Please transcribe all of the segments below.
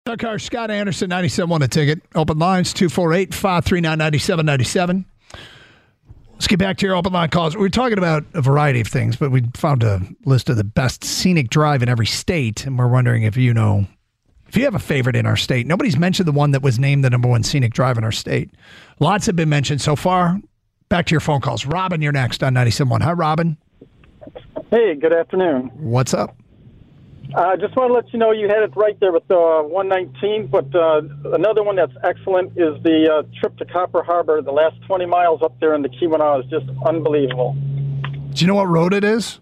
Car Scott Anderson, 97.1 a ticket. Open lines, 248-539-9797. Let's get back to your open line calls. We were talking about a variety of things, but we found a list of the best scenic drive in every state, and we're wondering if you have a favorite in our state. Nobody's mentioned the one that was named the number one scenic drive in our state. Lots have been mentioned so far. Back to your phone calls. Robin, you're next on 97.1. Hi, Robin. Hey, good afternoon. What's up? I just want to let you know you had it right there with 119, but another one that's excellent is the trip to Copper Harbor. The last 20 miles up there in the Keweenaw is just unbelievable. Do you know what road it is?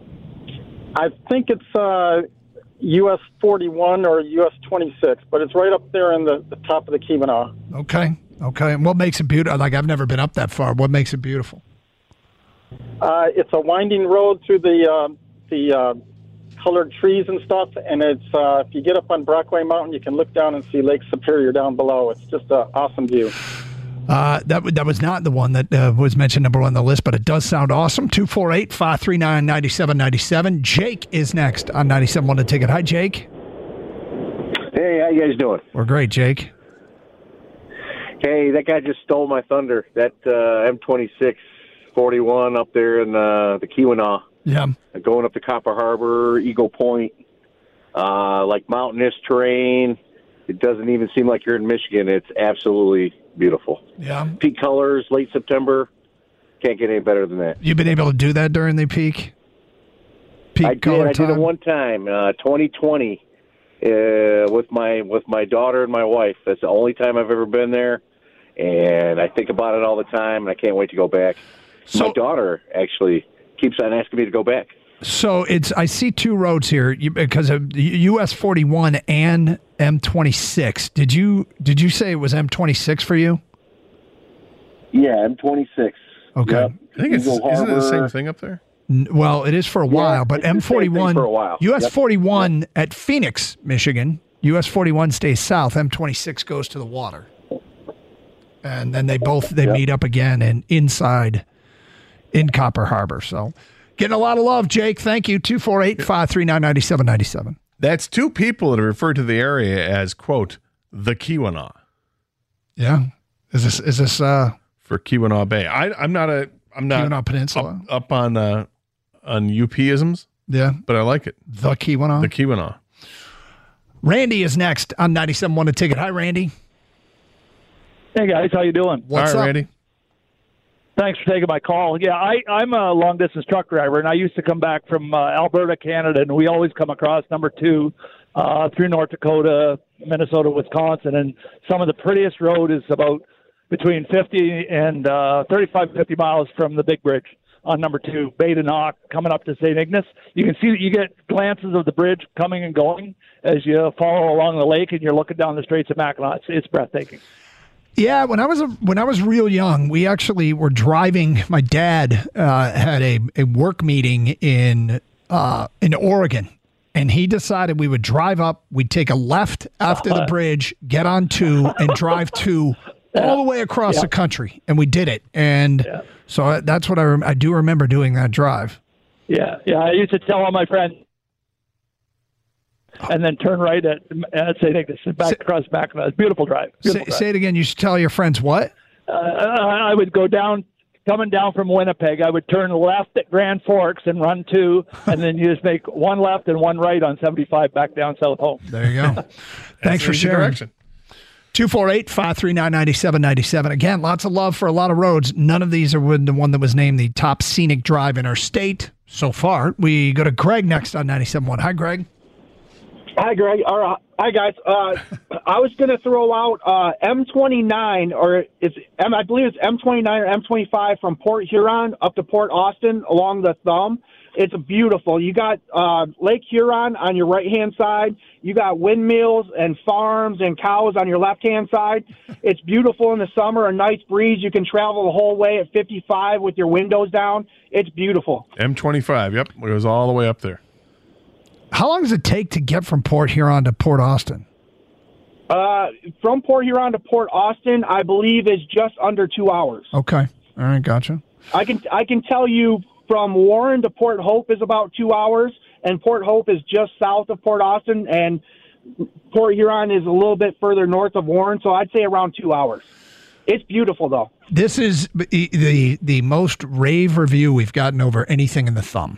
I think it's US 41 or US 26, but it's right up there in the top of the Keweenaw. Okay. And what makes it beautiful? Like, I've never been up that far. What makes it beautiful? It's a winding road through the colored trees and stuff, and it's if you get up on Brockway Mountain, you can look down and see Lake Superior down below. It's just an awesome view. That was not the one that was mentioned number one on the list, but it does sound awesome. 248-539-9797. Jake is next on 97.1 a ticket. Hi, Jake. Hey, how you guys doing? We're great, Jake. Hey, that guy just stole my thunder. That M26 41 up there in the Keweenaw. Yeah. Going up to Copper Harbor, Eagle Point, like mountainous terrain. It doesn't even seem like you're in Michigan. It's absolutely beautiful. Yeah. Peak colors, late September. Can't get any better than that. You've been able to do that during the peak color I did it one time, 2020, with my daughter and my wife. That's the only time I've ever been there, and I think about it all the time, and I can't wait to go back. So, my daughter actually keeps on asking me to go back. So I see two roads here because of US 41 and M26. Did you say it was M26 for you? Yeah, M26. Okay. Yep. I think isn't it the same thing up there? Well, it is for a while, but M41 for a while. US 41 at Phoenix, Michigan. US 41 stays south. M26 goes to the water. And then they meet up again and inside in Copper Harbor. So getting a lot of love, Jake. Thank you. 248-539-9797. That's two people that have referred to the area as, quote, the Keweenaw. Yeah. Is this for Keweenaw Bay. I'm not Keweenaw Peninsula up on UP-isms. Yeah. But I like it. The Keweenaw. The Keweenaw. Randy is next on 97.1 a ticket. Hi, Randy. Hey, guys. How you doing? What's All right, up? Randy. Thanks for taking my call. Yeah, I'm a long-distance truck driver, and I used to come back from Alberta, Canada, and we always come across number 2 through North Dakota, Minnesota, Wisconsin, and some of the prettiest road is about between 50 and 50 miles from the big bridge on number 2, Bay de Noc, coming up to St. Ignace. You can see that you get glances of the bridge coming and going as you follow along the lake, and you're looking down the Straits of Mackinac. It's breathtaking. Yeah, when I was real young, we actually were driving. My dad had a work meeting in Oregon, and he decided we would drive up. We'd take a left after the bridge, get on 2, and drive 2 all the way across the country, and we did it. And so that's what I do remember doing that drive. Yeah. I used to tell all my friends. And then turn right at St. Ignace and back across Mackinac. It's a beautiful drive. Say it again. You should tell your friends what? I would go down, coming down from Winnipeg, I would turn left at Grand Forks and run 2, and then you just make one left and one right on 75 back down South Home. There you go. Thanks for sharing. Direction. 248-539-9797. Again, lots of love for a lot of roads. None of these are the one that was named the top scenic drive in our state so far. We go to Greg next on 97.1. Hi, Greg. Hi, Greg. Hi, guys. I was going to throw out M29, or I believe it's M29 or M25 from Port Huron up to Port Austin along the Thumb. It's beautiful. You got Lake Huron on your right-hand side. You got windmills and farms and cows on your left-hand side. It's beautiful in the summer, a nice breeze. You can travel the whole way at 55 with your windows down. It's beautiful. M25, yep. It goes all the way up there. How long does it take to get from Port Huron to Port Austin? From Port Huron to Port Austin, I believe is just under 2 hours. Okay. All right. Gotcha. I can tell you from Warren to Port Hope is about 2 hours, and Port Hope is just south of Port Austin, and Port Huron is a little bit further north of Warren, so I'd say around 2 hours. It's beautiful, though. This is the most rave review we've gotten over anything in the Thumb.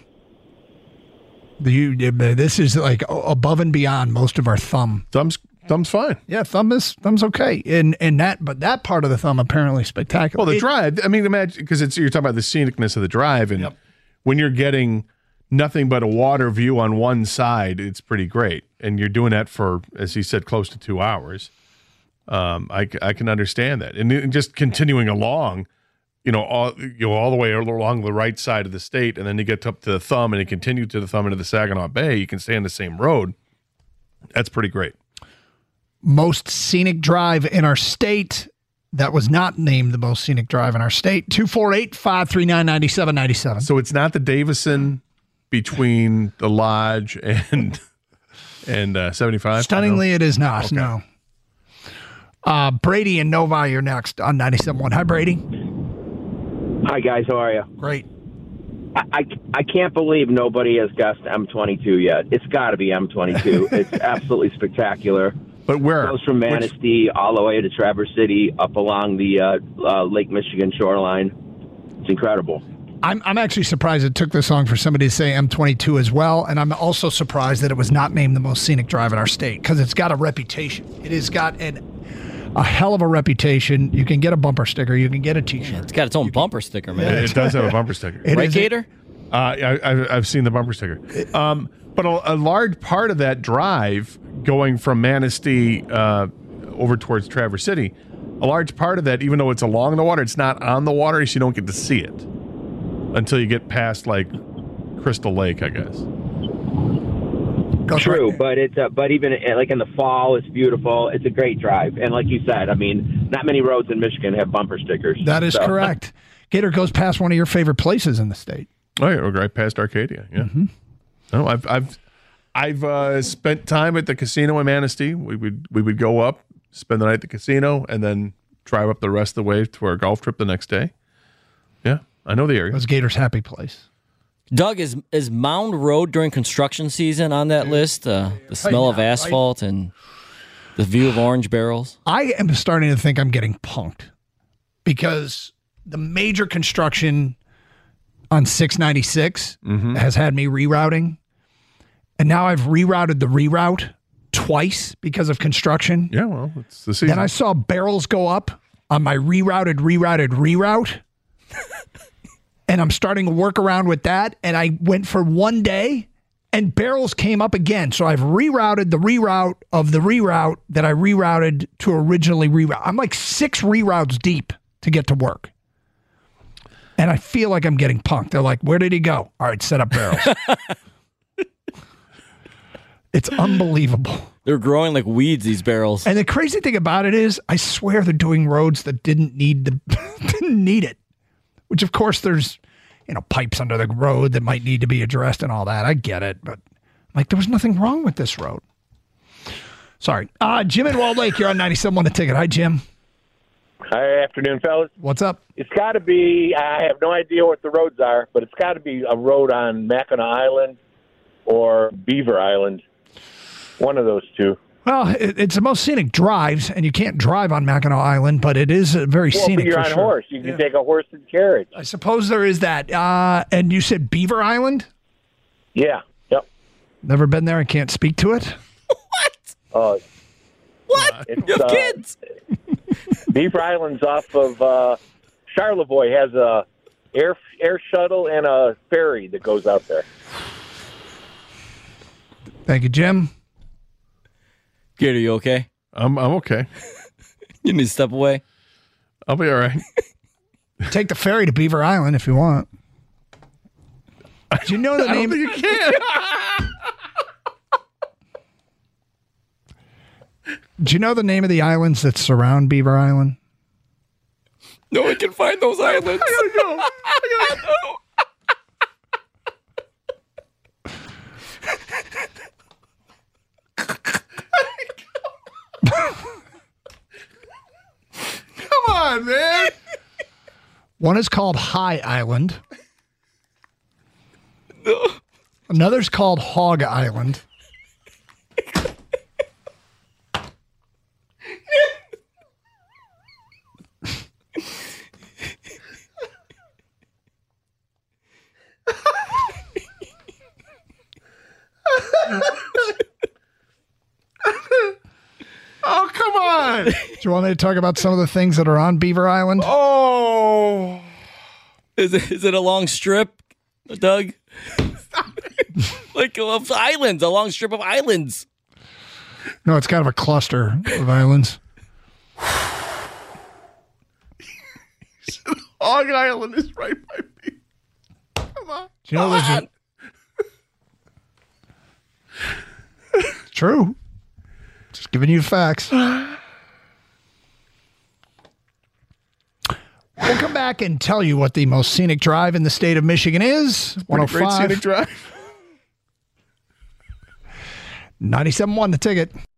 This is like above and beyond most of our Thumb. Thumb's fine. Yeah, Thumb's okay, but that part of the Thumb apparently spectacular. Well, the drive. I mean, imagine because you're talking about the scenicness of the drive, and when you're getting nothing but a water view on one side, it's pretty great, and you're doing that for, as he said, close to 2 hours. I can understand that, and just continuing along, all the way along the right side of the state, and then you get up to the Thumb, and you continue to the Thumb into the Saginaw Bay. You can stay on the same road. That's pretty great. Most scenic drive in our state that was not named the most scenic drive in our state. 248-539-9797. So it's not the Davison between the Lodge and 75. Stunningly, it is not. Okay. No. Brady and Novi, you're next on 97.1. Hi, Brady. Hi, guys. How are you? Great. I can't believe nobody has guessed M22 yet. It's got to be M22. It's absolutely spectacular. But where? It goes from Manistee all the way to Traverse City, up along the Lake Michigan shoreline. It's incredible. I'm actually surprised it took this long for somebody to say M22 as well, and I'm also surprised that it was not named the most scenic drive in our state, because it's got a reputation. It has got a hell of a reputation. You can get a bumper sticker. You can get a T-shirt. It's got its own bumper sticker, man. It does have a bumper sticker. Right, Gator? I've seen the bumper sticker. But a large part of that drive going from Manistee over towards Traverse City, a large part of that, even though it's along the water, it's not on the water, so you don't get to see it until you get past, like, Crystal Lake, I guess. True, but it's but even like in the fall, it's beautiful. It's a great drive, and like you said, I mean, not many roads in Michigan have bumper stickers. That is correct. Gator goes past one of your favorite places in the state. Oh yeah, we're right past Arcadia. Yeah. Mm-hmm. No, I've spent time at the casino in Manistee. We would go up, spend the night at the casino, and then drive up the rest of the way to our golf trip the next day. Yeah, I know the area. That's Gator's happy place. Doug, is Mound Road during construction season on that list? The smell of asphalt and the view of orange barrels? I am starting to think I'm getting punked because the major construction on 696 has had me rerouting. And now I've rerouted the reroute twice because of construction. Yeah, well, it's the season. Then I saw barrels go up on my reroute. And I'm starting to work around with that. And I went for one day and barrels came up again. So I've rerouted the reroute of the reroute that I rerouted to originally reroute. I'm like 6 reroutes deep to get to work. And I feel like I'm getting punked. They're like, where did he go? All right, set up barrels. It's unbelievable. They're growing like weeds, these barrels. And the crazy thing about it is, I swear they're doing roads that didn't need it. Which, of course, there's, pipes under the road that might need to be addressed and all that. I get it. But, there was nothing wrong with this road. Sorry. Jim in Walled Lake, you're on 97.1 The Ticket. Hi, Jim. Hi, afternoon, fellas. What's up? It's got to be, I have no idea what the roads are, but it's got to be a road on Mackinac Island or Beaver Island. One of those two. Well, it's the most scenic drives, and you can't drive on Mackinac Island, but it is very scenic. But you're on a horse. You can take a horse and carriage. I suppose there is that. And you said Beaver Island? Yeah. Yep. Never been there. I can't speak to it. What? What? You have kids. Beaver Island's off of Charlevoix. Has a air shuttle and a ferry that goes out there. Thank you, Jim. Gator, you okay? I'm okay. You need to step away. I'll be all right. Take the ferry to Beaver Island if you want. Do you know the name? I don't think you can. Do you know the name of the islands that surround Beaver Island? No one can find those islands. I don't know. Come on, man. One is called High Island. Another's called Hog Island. on. Do you want me to talk about some of the things that are on Beaver Island? Oh. Is it a long strip, Doug? Like of islands, a long strip of islands. No, it's kind of a cluster of islands. Hog Island is right by me. Come on. Do you know there's It's true. Just giving you the facts. We'll come back and tell you what the most scenic drive in the state of Michigan is. Pretty great scenic drive. 97.1 The Ticket.